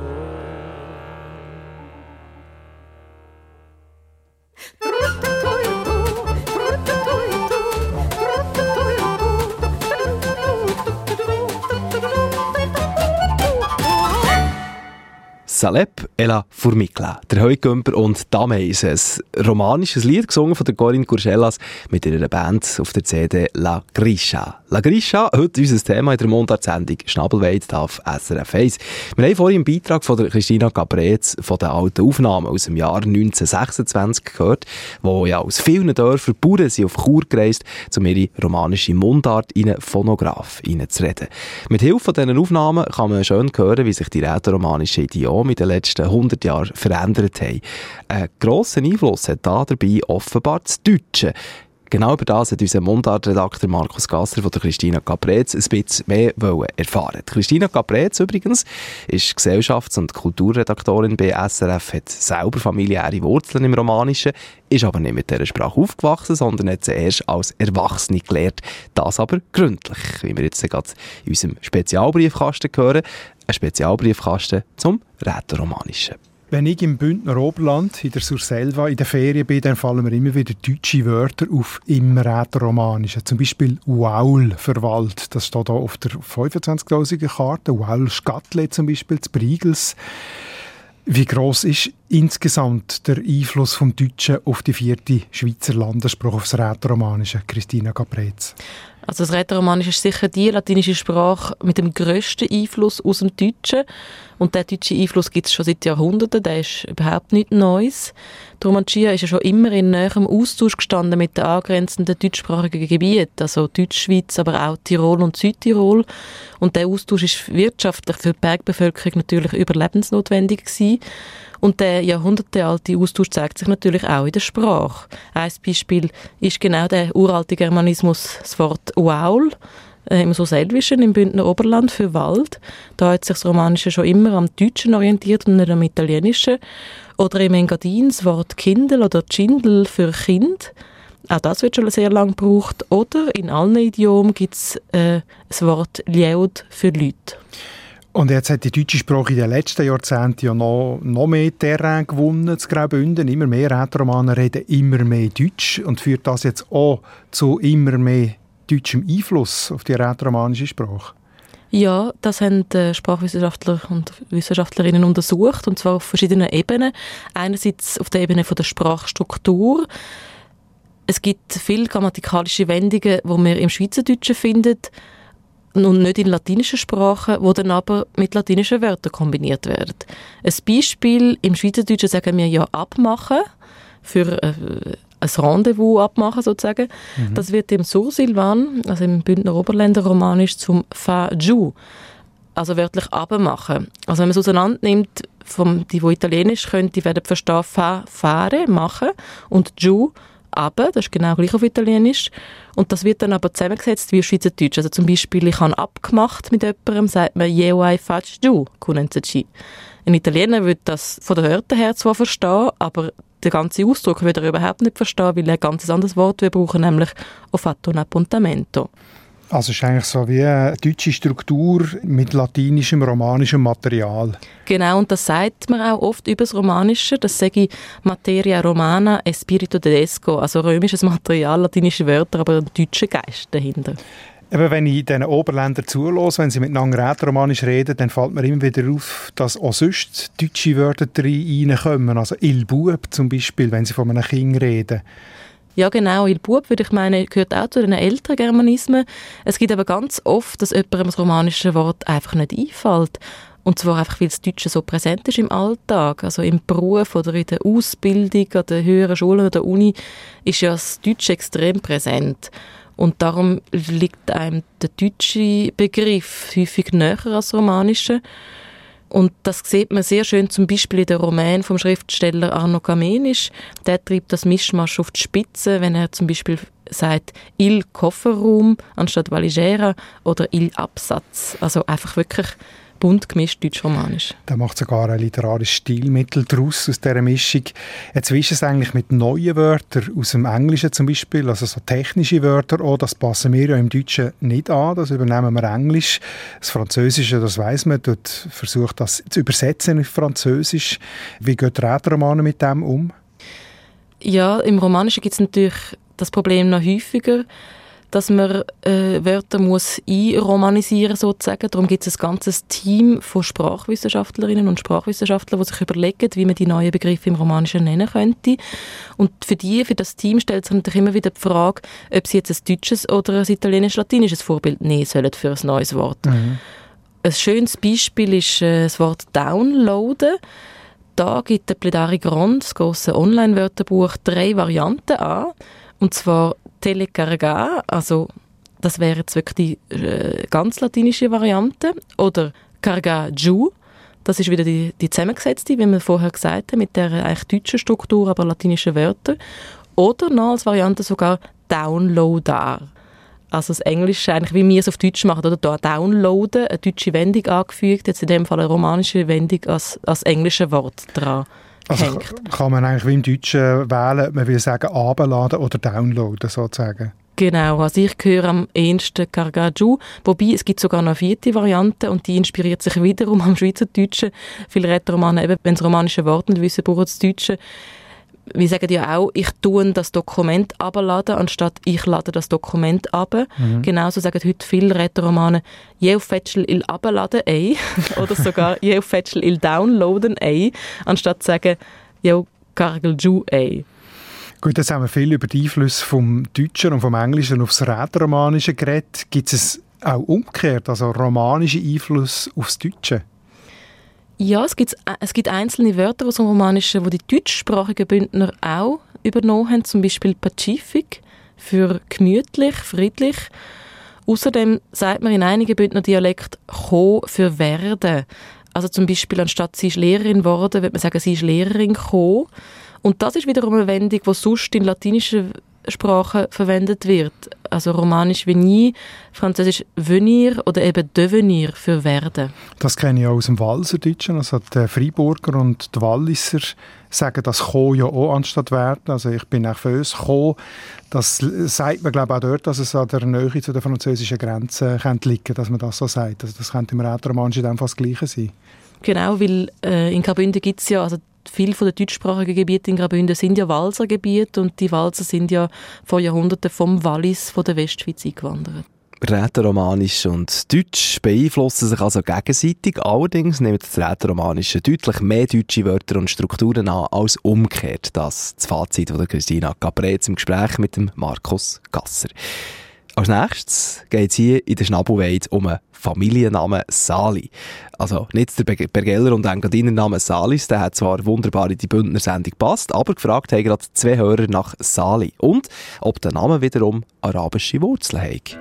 Salep e la Formicla, der Heugümper und die Ameisen. Ein romanisches Lied gesungen von der Corinne Curcellas mit ihrer Band auf der CD La Grisha. La Grisha, heute unser Thema in der Mundart-Sendung Schnabelweid auf SRF 1. Wir haben vorhin im Beitrag von der Christina Caprez von den alten Aufnahmen aus dem Jahr 1926 gehört, wo ja aus vielen Dörfern Bauern sind auf Chur gereist, um ihre romanische Mundart in einen Phonograph hineinzureden. Mit Hilfe von diesen Aufnahmen kann man schön hören, wie sich die rätoromanischen Idiome in den letzten 100 Jahren verändert haben. Einen grossen Einfluss hat da dabei offenbar das Deutsche. Genau über das hat unser Mundart-Redakteur Markus Gasser von der Christina Caprez ein bisschen mehr erfahren. Christina Caprez übrigens ist Gesellschafts- und Kulturredaktorin bei SRF, hat selber familiäre Wurzeln im Romanischen, ist aber nicht mit dieser Sprache aufgewachsen, sondern hat sie erst als Erwachsene gelernt. Das aber gründlich, wie wir jetzt gerade in unserem Spezialbriefkasten hören. Ein Spezialbriefkasten zum Rätoromanischen. Wenn ich im Bündner Oberland, in der Surselva, in der Ferien bin, dann fallen mir immer wieder deutsche Wörter auf im Rätoromanischen. Zum Beispiel «Waul» für Wald. Das steht hier auf der 25'000er Karte. «Waul Skattle» zum Beispiel, das Brigels. Wie gross ist insgesamt der Einfluss vom Deutschen auf die 4. Schweizer Landessprache, auf das Rätoromanische? Christina Caprez. Also das Rätoromanisch ist sicher die latinische Sprache mit dem grössten Einfluss aus dem Deutschen. Und der deutsche Einfluss gibt es schon seit Jahrhunderten, der ist überhaupt nichts Neues. Die Romancia ist ja schon immer in näherem Austausch gestanden mit den angrenzenden deutschsprachigen Gebieten, also Deutschschweiz, aber auch Tirol und Südtirol. Und der Austausch ist wirtschaftlich für die Bergbevölkerung natürlich überlebensnotwendig gewesen. Und der jahrhundertealte Austausch zeigt sich natürlich auch in der Sprache. Ein Beispiel ist genau der uralte Germanismus, das Wort «Waul», im Surselvischen, im Bündner Oberland für Wald. Da hat sich das Romanische schon immer am Deutschen orientiert und nicht am Italienischen. Oder im Engadin das Wort «Kindel» oder «Tschindel» für «Kind». Auch das wird schon sehr lange gebraucht. Oder in allen Idiomen gibt es das Wort «Lieud» für «Leute». Und jetzt hat die deutsche Sprache in den letzten Jahrzehnten ja noch mehr Terrain gewonnen, zu Graubünden. Immer mehr Rätoromaner reden immer mehr Deutsch und führt das jetzt auch zu immer mehr deutschem Einfluss auf die rätoromanische Sprache? Ja, das haben Sprachwissenschaftler und Wissenschaftlerinnen untersucht, und zwar auf verschiedenen Ebenen. Einerseits auf der Ebene von der Sprachstruktur. Es gibt viele grammatikalische Wendungen, die man im Schweizerdeutschen findet, und nicht in latinischen Sprachen, die dann aber mit latinischen Wörtern kombiniert werden. Ein Beispiel: im Schweizerdeutschen sagen wir ja «abmachen» für ein Rendezvous abmachen sozusagen. Das wird im Sursilvan, also im Bündner Oberländer Romanisch, zum «fa giù», also wörtlich «abmachen». Also wenn man es auseinander nimmt, die Italienisch können, die werden verstehen «fa», «fare», «machen» und «giù», «aber», das ist genau gleich auf Italienisch. Und das wird dann aber zusammengesetzt wie Schweizerdeutsch. Also zum Beispiel, ich habe abgemacht mit jemandem, sagt man «Io hai fatto giù». Ein Italiener würde das von den Wörtern her zwar verstehen, aber den ganzen Ausdruck würde er überhaupt nicht verstehen, weil er ein ganz anderes Wort brauchen, nämlich «ho fatto un appuntamento». Also es ist eigentlich so wie eine deutsche Struktur mit latinischem, romanischem Material. Genau, und das sagt man auch oft über das Romanische. Das sage ich «Materia romana e spirito tedesco», also römisches Material, latinische Wörter, aber ein deutscher Geist dahinter. Eben, wenn ich diesen Oberländern zuhöre, wenn sie miteinander rätoromanisch reden, dann fällt mir immer wieder auf, dass auch sonst deutsche Wörter reinkommen. Also «il Bub» zum Beispiel, wenn sie von einem Kind reden. Ja genau, «il Bub», würde ich meinen, gehört auch zu den älteren Germanismen. Es gibt aber ganz oft, dass jemandem das romanische Wort einfach nicht einfällt. Und zwar einfach, weil das Deutsche so präsent ist im Alltag. Also im Beruf oder in der Ausbildung an der höheren Schule oder der Uni ist ja das Deutsche extrem präsent. Und darum liegt einem der deutsche Begriff häufig näher als das romanische. Und das sieht man sehr schön zum Beispiel in den Roman vom Schriftsteller Arno Kamenisch. Der treibt das Mischmasch auf die Spitze, wenn er zum Beispiel sagt «il Kofferraum» anstatt «valigera» oder «il Absatz». Also einfach wirklich bunt gemischt deutsch-romanisch. Da macht sogar ein literarisches Stilmittel daraus aus dieser Mischung. Jetzt wie ist es eigentlich mit neuen Wörtern aus dem Englischen zum Beispiel, also so technische Wörter, auch das passen wir ja im Deutschen nicht an, das übernehmen wir Englisch. Das Französische, das weiss man, dort versucht das zu übersetzen auf Französisch. Wie geht der Rätoromaner mit dem um? Ja, im Romanischen gibt es natürlich das Problem noch häufiger. dass man Wörter muss einromanisieren sozusagen. Darum gibt es ein ganzes Team von Sprachwissenschaftlerinnen und Sprachwissenschaftlern, die sich überlegen, wie man die neuen Begriffe im Romanischen nennen könnte. Und für das Team stellt sich natürlich immer wieder die Frage, ob sie jetzt ein deutsches oder ein italienisch-latinisches Vorbild nehmen sollen für ein neues Wort. Mhm. Ein schönes Beispiel ist das Wort «downloaden». Da gibt der Pledari Grand, das grosse Online-Wörterbuch, 3 Varianten an. Und zwar «telecargar», also das wäre jetzt wirklich die ganz latinische Variante. Oder «cargar giù», das ist wieder die zusammengesetzte, wie wir vorher gesagt haben, mit der eigentlich deutschen Struktur, aber latinischen Wörter. Oder noch als Variante sogar «downloadar». Also das Englische, eigentlich wie wir es auf Deutsch machen, oder da «downloaden», eine deutsche Wendung angefügt, jetzt in dem Fall eine romanische Wendung als englische Wort dran. Also kann man eigentlich wie im Deutschen wählen, man will sagen «abladen» oder «downloaden» sozusagen? Genau, also ich höre am ehesten «cargar giù», wobei es gibt sogar noch eine 4. Variante und die inspiriert sich wiederum am Schweizerdeutschen. Viele Rätoromanen, eben, wenn sie romanische Worte nicht wissen, brauchen das Deutsche. Wir sagen ja auch, ich tue das Dokument abladen, anstatt ich lade das Dokument ab. Mhm. Genauso sagen heute viele Rätoromanen, «Jeu fetschel il abladen ei» oder sogar «Jeu fetschel il downloaden ei», anstatt zu sagen «Jeu cargel giù ei». Gut, jetzt haben wir viel über die Einflüsse vom Deutschen und vom Englischen aufs Rätoromanische geredet. Gibt es auch umgekehrt, also romanische Einfluss aufs Deutsche? Ja, es gibt einzelne Wörter aus dem Romanischen, die die deutschsprachigen Bündner auch übernommen haben, zum Beispiel «Pazifik» für gemütlich, friedlich. Außerdem sagt man in einigen Bündner Dialekten «cho» für «werden». Also zum Beispiel anstatt «sie ist Lehrerin geworden», würde man sagen «sie ist Lehrerin gekommen». Und das ist wiederum eine Wendung, die sonst in latinischen Sprache verwendet wird. Also romanisch «venir», französisch «venir» oder eben «devenir» für «werden». Das kenne ich auch aus dem Walserdeutschen. Also die Freiburger und die Walliser sagen das «cho» ja auch anstatt «werden». Also ich bin auch für uns «cho». Das sagt man, glaube ich, auch dort, dass es an der Nähe zu der französischen Grenze könnte liegen, dass man das so sagt. Also das könnte im Rätoromanischen dann fast das Gleiche sein. Genau, weil in Graubünden gibt es ja... Also viele von den deutschsprachigen Gebieten in Graubünden sind ja Walsergebiete und die Walser sind ja vor Jahrhunderten vom Wallis von der Westschweiz eingewandert. Rätoromanisch und Deutsch beeinflussen sich also gegenseitig. Allerdings nimmt das Rätoromanische deutlich mehr deutsche Wörter und Strukturen an als umgekehrt. Das Fazit von Christina Capretz im Gespräch mit dem Markus Gasser. Als nächstes geht es hier in der Schnabelweide um einen Familiennamen Sali. Also nicht der Bergeller und Engadiner-Name Salis, der hat zwar wunderbar in die Bündner Sendung gepasst, aber gefragt haben gerade 2 Hörer nach Sali und ob der Name wiederum arabische Wurzeln hat.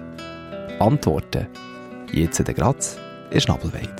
Antworten jetzt gerade in der Schnabelweide.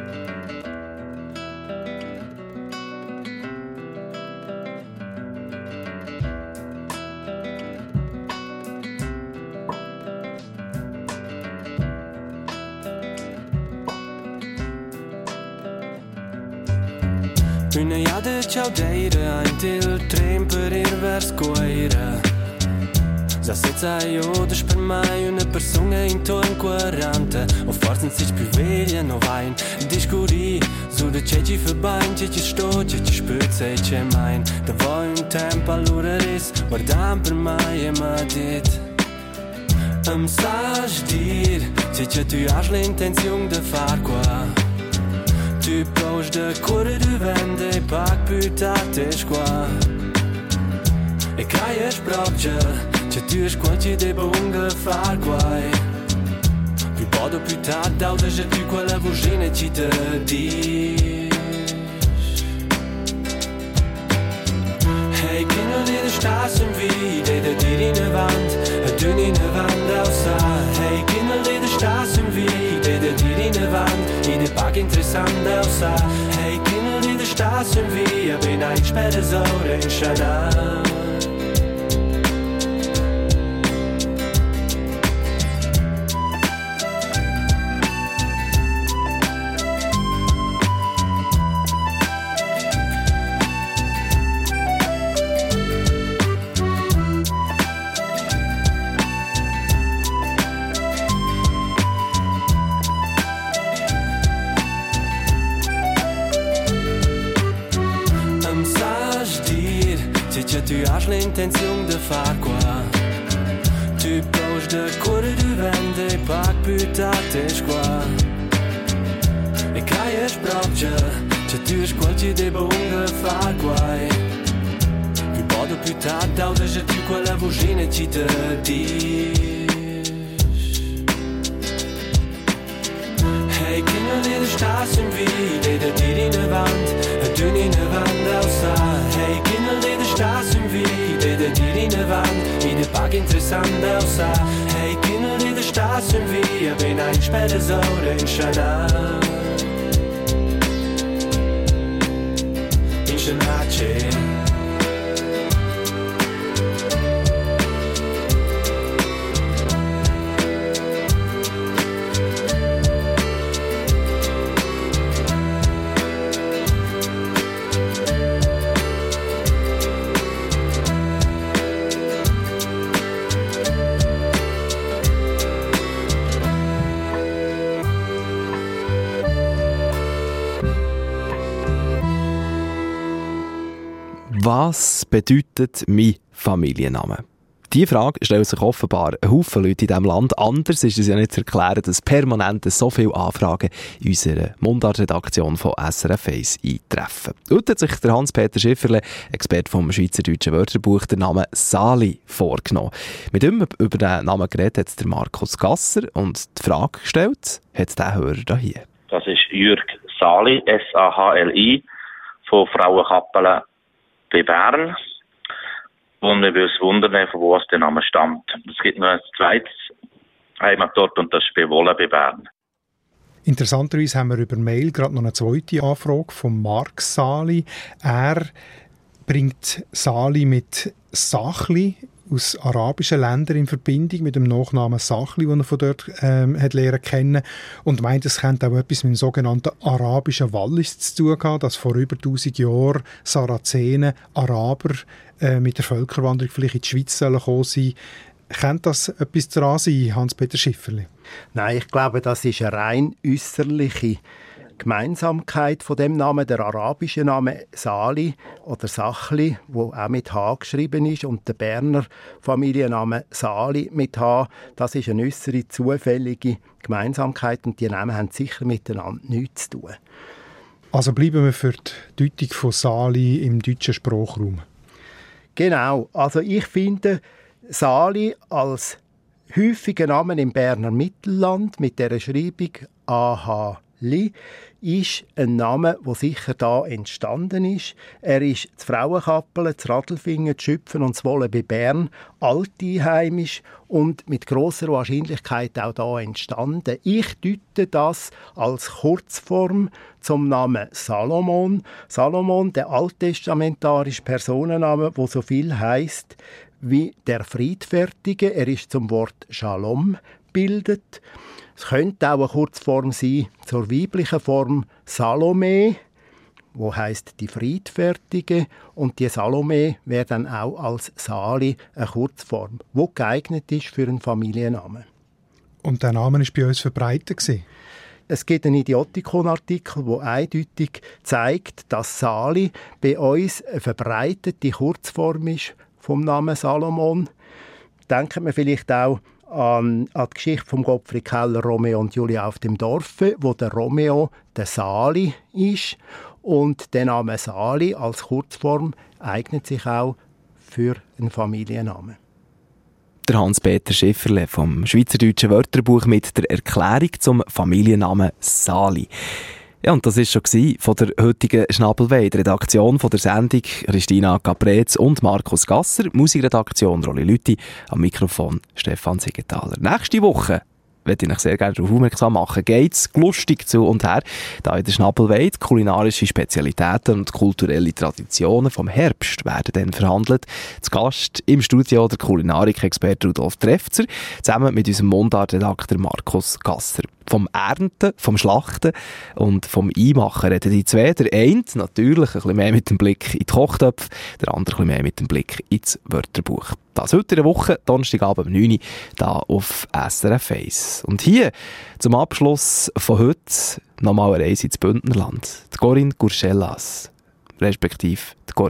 Una iada ciaudeira, ein til trem per ir vers coeira. Già senza iodes per mai una persona intorno 40. O forse sich più no wein. Discuri, so de ceci verbein, ceci sto, ceci spürt, ceci mein. Da war un tempo allora ris, guardam per mai e ma dit. Sages dir, ceci tu has l'intenzione de far qua. Tu poses de corre de vende e pac putate qua. E caies proprio, c'è tu squacci de bunga far guai. Più podo più tardi, da c'è tu quella vocina ci te dici. Hey, Kinder, die Straße im Wied, die dir in der Wand, dünn in der Wand aussah. Hey, Kinder, die Straße im Wied, die dir in der Wand, in der Park interessant aussah. Hey, Kinder, die Straße im Wied, bin ein später so in Chanel. Tu has l'intenzione de far qua. Tu tu proche de cuore du vent e pac butate qua. E caie sproccia, c'è tu squarci de bunga far guai. Più podo più tardi, o c'è tu quella vocina ci te dici. Hey, Kinder, die Straße im Wie, die dir in der Wand, du in der Wand aussah. Hey, Kinder, die Straße im Wie, die dir in der Wand, in der Park interessant aussah. Hey, Kinder, die Straße im Wie, bin ein später so in Chanel. In Chanache. Was bedeutet mein Familienname? Diese Frage stellen sich offenbar ein Haufen Leute in diesem Land. Anders ist es ja nicht zu erklären, dass permanent so viele Anfragen in unserer Mundart-Redaktion von SRF 1 eintreffen. Heute hat sich der Hans-Peter Schifferle, Experte vom Schweizerdeutschen Wörterbuch, den Namen Sali vorgenommen. Mit ihm über den Namen geredet hat der Markus Gasser und die Frage gestellt hat der Hörer hier. Das ist Jürg Sali, S-A-H-L-I, von Frauenkappelen bei Bern. Und wir wollen uns wundern, von wo aus der Name stammt. Es gibt noch ein zweites Heimatort und das ist bei Wolle bei Bern. Interessanterweise haben wir über Mail gerade noch eine zweite Anfrage von Mark Sali. Er bringt Sali mit Sachli aus arabischen Ländern in Verbindung mit dem Nachnamen Sachli, den er von dort hat lernen kennen, und meint, es könnte auch etwas mit dem sogenannten arabischen Wallis zu tun haben, dass vor über 1000 Jahren Sarazenen, Araber mit der Völkerwanderung vielleicht in die Schweiz gekommen sind. Könnte das etwas daran sein, Hans-Peter Schifferle? Nein, ich glaube, das ist eine rein äußerliche Gemeinsamkeit von dem Namen, der arabische Name Sali oder Sachli, wo auch mit H geschrieben ist, und der Berner Familienname Sali mit H, das ist eine äußere zufällige Gemeinsamkeit und die Namen haben sicher miteinander nichts zu tun. Also bleiben wir für die Deutung von Sali im deutschen Sprachraum. Genau, also ich finde Sali als häufiger Name im Berner Mittelland mit der Schreibung AH-Li ist ein Name, der sicher da entstanden ist. Er ist zu Frauenkappelen, zu Radelfingen, zu Schüpfen und zu Wolle bei Bern alteinheimisch und mit grosser Wahrscheinlichkeit auch da entstanden. Ich deute das als Kurzform zum Namen Salomon. Salomon, der alttestamentarische Personenname, der so viel heisst wie der Friedfertige. Er ist zum Wort Shalom bildet. Es könnte auch eine Kurzform sein zur weiblichen Form Salome, wo heißt die Friedfertige, und die Salome wäre dann auch als Sali eine Kurzform, wo geeignet ist für einen Familiennamen. Und der Name ist bei uns verbreitet gewesen? Es gibt einen Idiotikon-Artikel, der eindeutig zeigt, dass Sali bei uns eine verbreitete Kurzform ist vom Namen Salomon. Denken wir vielleicht auch an die Geschichte von Gottfried Keller, Romeo und Julia auf dem Dorfe, wo der Romeo der Sali ist. Und der Name Sali als Kurzform eignet sich auch für einen Familiennamen. Der Hans-Peter Schifferle vom Schweizerdeutschen Wörterbuch mit der Erklärung zum Familiennamen Sali. Ja, und das war schon von der heutigen Schnabelweih, der Redaktion von der Sendung Christina Caprez und Markus Gasser, Musikredaktion Rolli Lüthi, am Mikrofon Stefan Siegenthaler. Nächste Woche möchte ich euch sehr gerne darauf aufmerksam machen, geht's lustig zu und her. Da in der Schnabelweih kulinarische Spezialitäten und kulturelle Traditionen vom Herbst werden dann verhandelt. Zu Gast im Studio der Kulinarik-Experte Rudolf Trefzer, zusammen mit unserem Mundart-Redakteur Markus Gasser. Vom Ernten, vom Schlachten und vom Einmachen reden die zwei. Der eine natürlich ein bisschen mehr mit dem Blick in die Kochtöpfe, der andere ein bisschen mehr mit dem Blick ins Wörterbuch. Das heute in der Woche, Donnerstagabend um 9 Uhr, hier auf SRF 1. Und hier zum Abschluss von heute nochmal eine Reise ins Bündnerland. Die Corinne Gurschellas, respektive die Corinne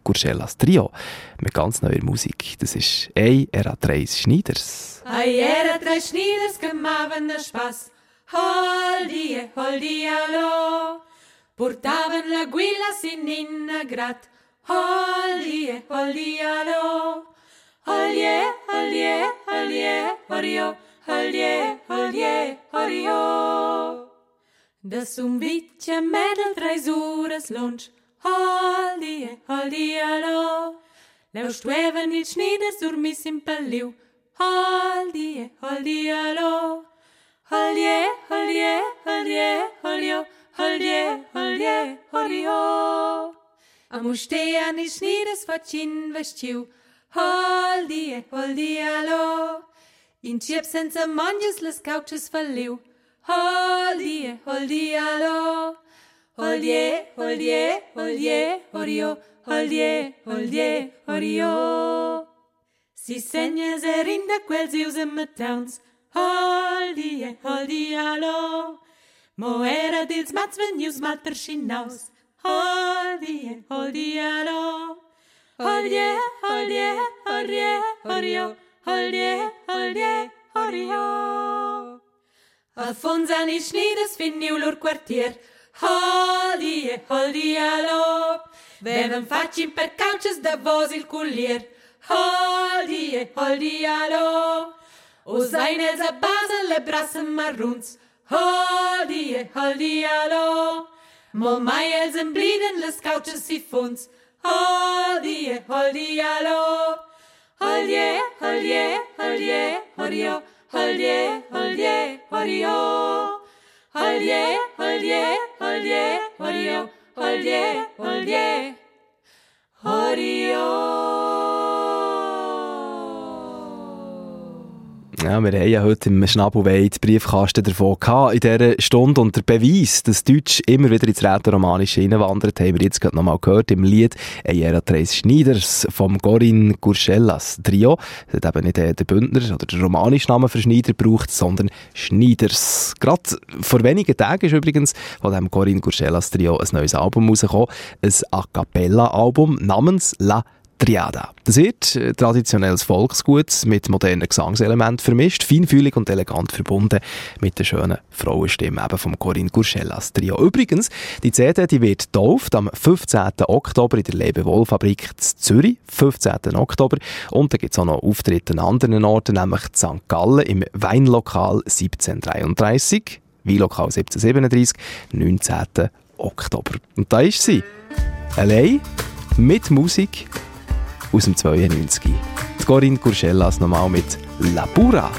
Gurcellas Trio mit ganz neuer Musik. Das ist «Ei era treis Schneiders». Ei era treis Schneiders gemaven de Spaß. Holdi, allo. Portaven la guilla sin innegrat. Holdi, allo. Holje, horio. Holje, horio. Da sum vitja medel 3 ures lunch. Holdi, allo. Leu stueven il Schneiders ur mis in Pelliu. Holdi, allo. Holje, horio. Holje, horio. Amu stean il Schneiders facin vestiu. Holdi, allo. In Chip senza mangias les couches falliu. Holdi, allo. Holje, horio. Holje, horio. Si segnes erinda quels ius en metauns. Holdi, allo. Mo era dils mats venius mater schinaus. Holdi, allo. Holje, horio. Holje, horio. Alfons an il Schneiders finiu lor quartier. Holdi, allo. Veven facin per couches da vos il collier. Holdi, allo. O seines a Basel le brassen marruns. Holdi, allo. Mo mai els en bliden les couches si funs. Holdi, allo. Holje, horio. Holje, horio. Holje, horio. Holje, horio. Ja, wir haben ja heute im Schnabelweit Briefkasten davon gehabt in dieser Stunde. Und der Beweis, dass Deutsch immer wieder ins Rätoromanische hineinwandert, haben wir jetzt gerade noch mal gehört im Lied «Ei era treis Schneiders» vom Corinne Gurcellas Trio. Das hat eben nicht der Bündner oder der romanische Name für Schneider gebraucht, sondern Schneiders. Gerade vor wenigen Tagen ist übrigens von dem Corinne Gurcellas Trio ein neues Album rausgekommen. Ein A-Cappella-Album namens «La Triada». Das wird traditionelles Volksgut mit modernen Gesangselementen vermischt, feinfühlig und elegant verbunden mit der schönen Frauenstimme eben vom Corinne Gurcellas Trio. Übrigens, die CD die wird getauft am 15. Oktober in der Lebewohl-Fabrik in Zürich, 15. Oktober. Und da gibt es auch noch Auftritte an anderen Orten, nämlich in St. Gallen im Weinlokal 1733, Weinlokal 1737, 19. Oktober. Und da ist sie, allein mit Musik aus dem 92. Die Corinne Gurcellas nochmal mit «La Pura».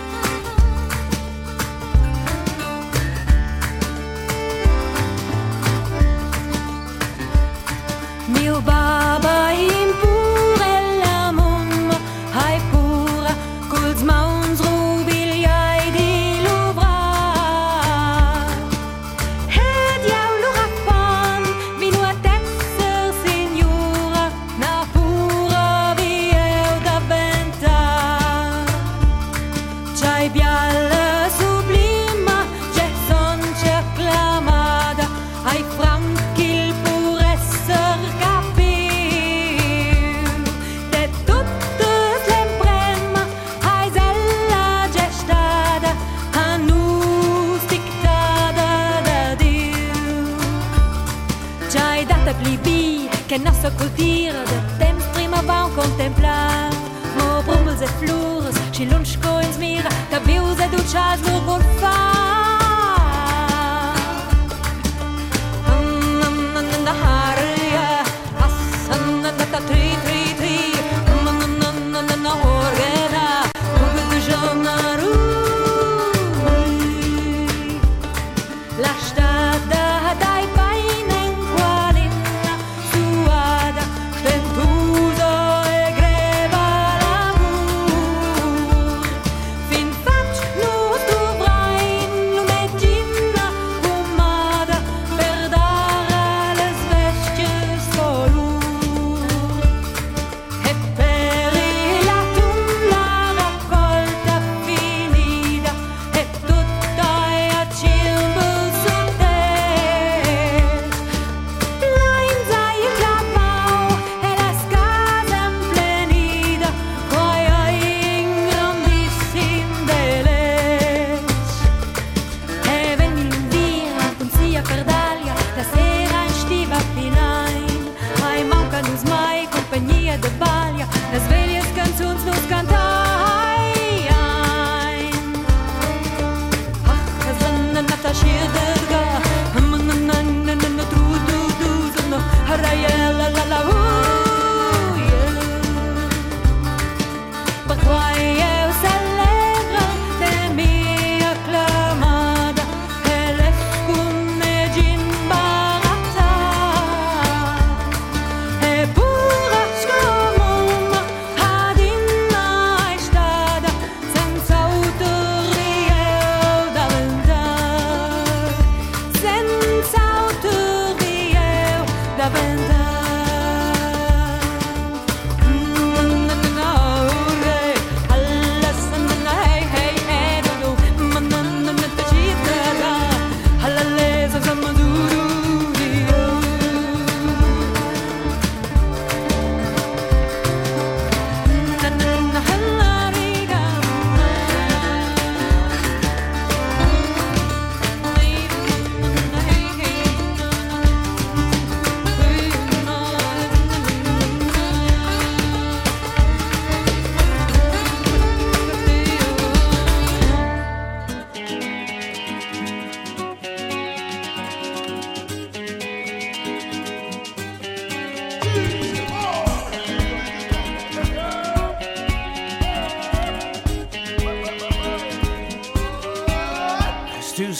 Mio baba impura e la mumma hai pura col mauns rubigliai di luvrar ed iau l'urapan vino a tesser signora na pura vieu da bentar c'hai bialla sublima c'è son c'è clamada hai franchi il pur esser che nostra cultura de temps prima van contemplar mo brummels e flores ci lunch coins mira da vius e duchas nur gut fa da haria asan da tri na horgena ugu jonaru la strada dai painen qualina suada stentuso e greva l'amor fin fac nu tu bra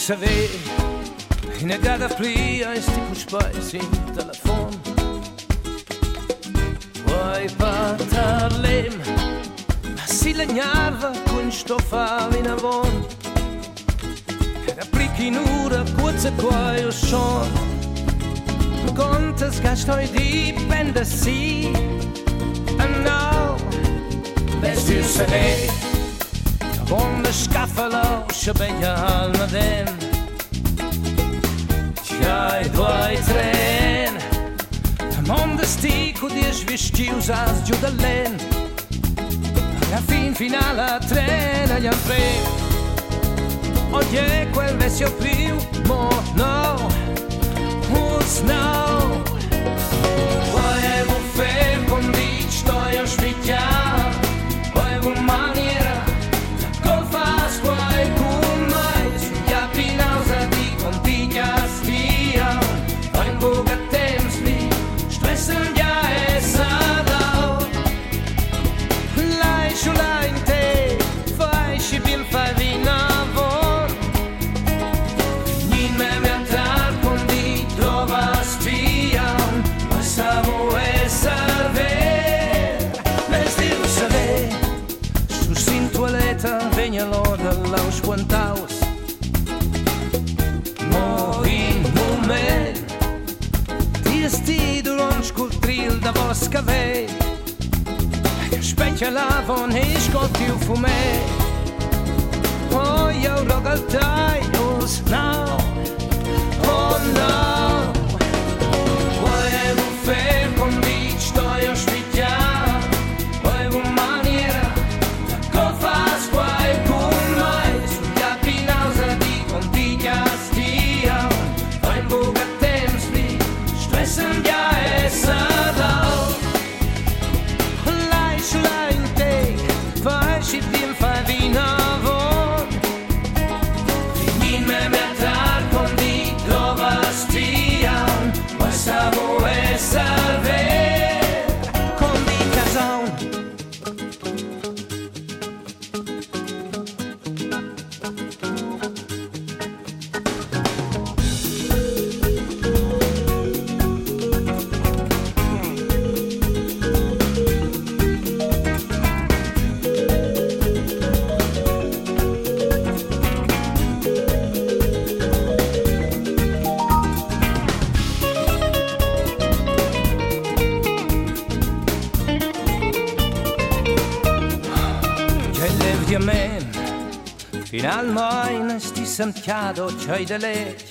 saber, e negada plia e sti puspais in telefon. Vuoi parlarlem, ma si legnava con stoffa in avon. Era plichi in ura, kurze quai o schon. Contes gastoi dipende si, and now, best you say. Von der Scaffalo sciabeglia al Naden. C'hai due tren. A mondo stico di svistius as giù dall'en. La fin finale a trena gli altre. Oggi quel vecchio più, mo no, us no. Volevo fer con dic, sto io spicchiar. Volevo maniera. Vegna l'ora l'aus quantaus mo in moment ti esti durant scultril da vos cavell che specchia lavon e scotti u fumè oh io rogal taius now oh no volevo fer con dic sto io spicchiar volevo maniera Finalmente sti sentiado c'hai de lec.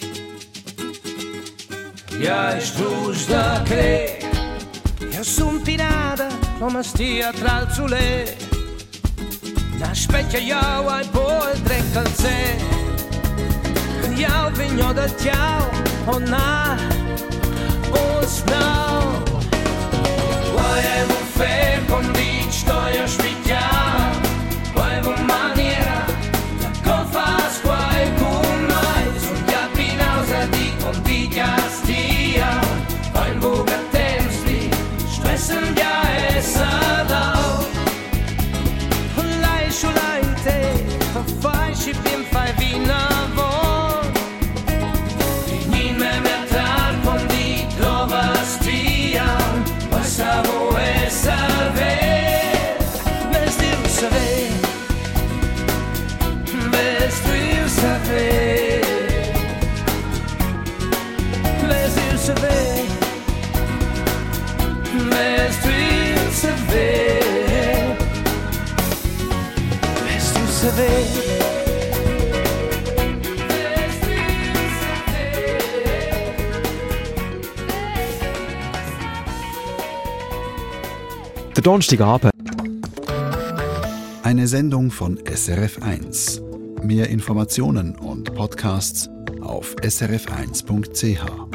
Ja ist dus da cre. Ja sun tirada come stia tra il sole. Na specchia jau ai pol drec al se. Jau vigno da ciao o na o snow. Volevo fer con dic sto io spicchiar. Volevo maniera. Fast qualcun mai sul chiappi nausa di contiglia stia ein buga temsli stressen ja es adau lei schulaite fai si bim fai vina von ni me metar con di trova stia passavo e salve mes dir saber Best will saber, best will saber, best will saber, best will saber. Der Donnerstagabend. Eine Sendung von SRF1. Mehr Informationen und Podcasts auf srf1.ch.